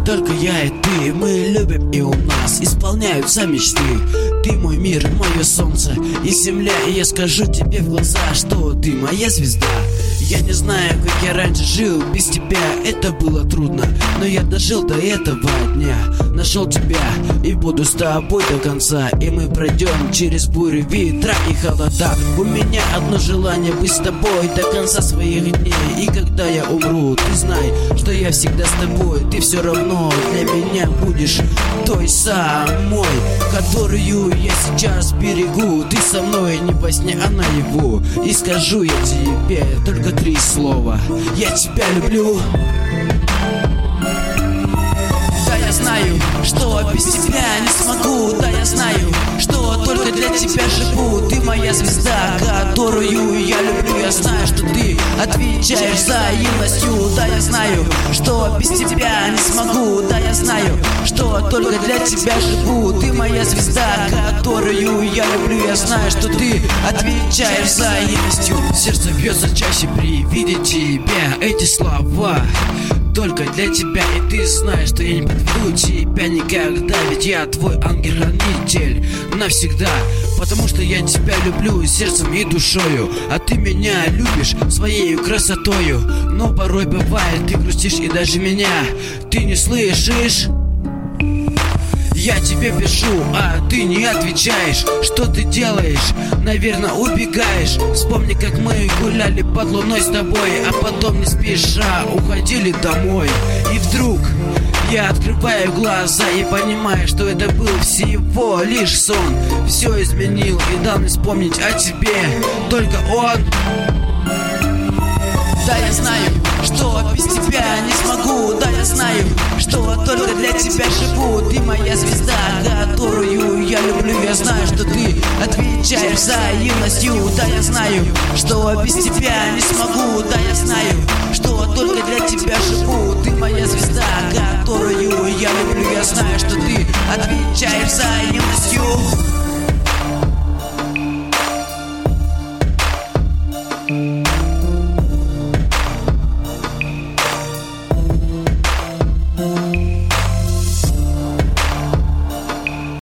Только я и ты, мы любим, и у нас исполняются мечты. Ты мой мир, мое солнце и земля, и я скажу тебе в глаза, что ты моя звезда. Я не знаю, как я раньше жил без тебя, это было трудно, но я дожил до этого дня. Нашел тебя и буду с тобой до конца, и мы пройдем через бури, ветра и холода. У меня одно желание — быть с тобой до конца своих дней. И когда я умру, ты знай, что я всегда с тобой. Ты все равно для меня будешь той самой, которую я сейчас берегу. Ты со мной не во сне, а наяву. И скажу я тебе только 3 слова: я тебя люблю. Да, я знаю, что без тебя не смогу. Да, я знаю, что только для тебя живу. Ты моя звезда, которую я люблю. Я знаю, что ты отвечаешь взаимностью. Да, я знаю, что без тебя не смогу. Да, я знаю, что только для тебя живу. Ты моя звезда, которую я люблю. Я знаю, что ты отвечаешь взаимностью. Сердце бьется чаще при виде тебя. Эти слова только для тебя, и ты знаешь, что я не подведу тебя никогда. Ведь я твой ангел-хранитель навсегда, потому что я тебя люблю сердцем и душою, а ты меня любишь своей красотою. Но порой бывает, ты грустишь, и даже меня ты не слышишь. Я тебе пишу, а ты не отвечаешь. Что ты делаешь? Наверное, убегаешь. Вспомни, как мы гуляли под луной с тобой, а потом не спеша уходили домой. И вдруг я открываю глаза и понимаю, что это был всего лишь сон. Все изменил и дал мне вспомнить о тебе только он. Да, я знаю, что без тебя не смогу. Да, я знаю, что только для тебя живу. Ты моя звезда, которую я люблю. Я знаю, что ты отвечаешь взаимностью. Да, я знаю, что без тебя не смогу. Да, я знаю, что только для тебя живу. Ты моя звезда, которую я люблю. Я знаю, что ты отвечаешь взаимностью.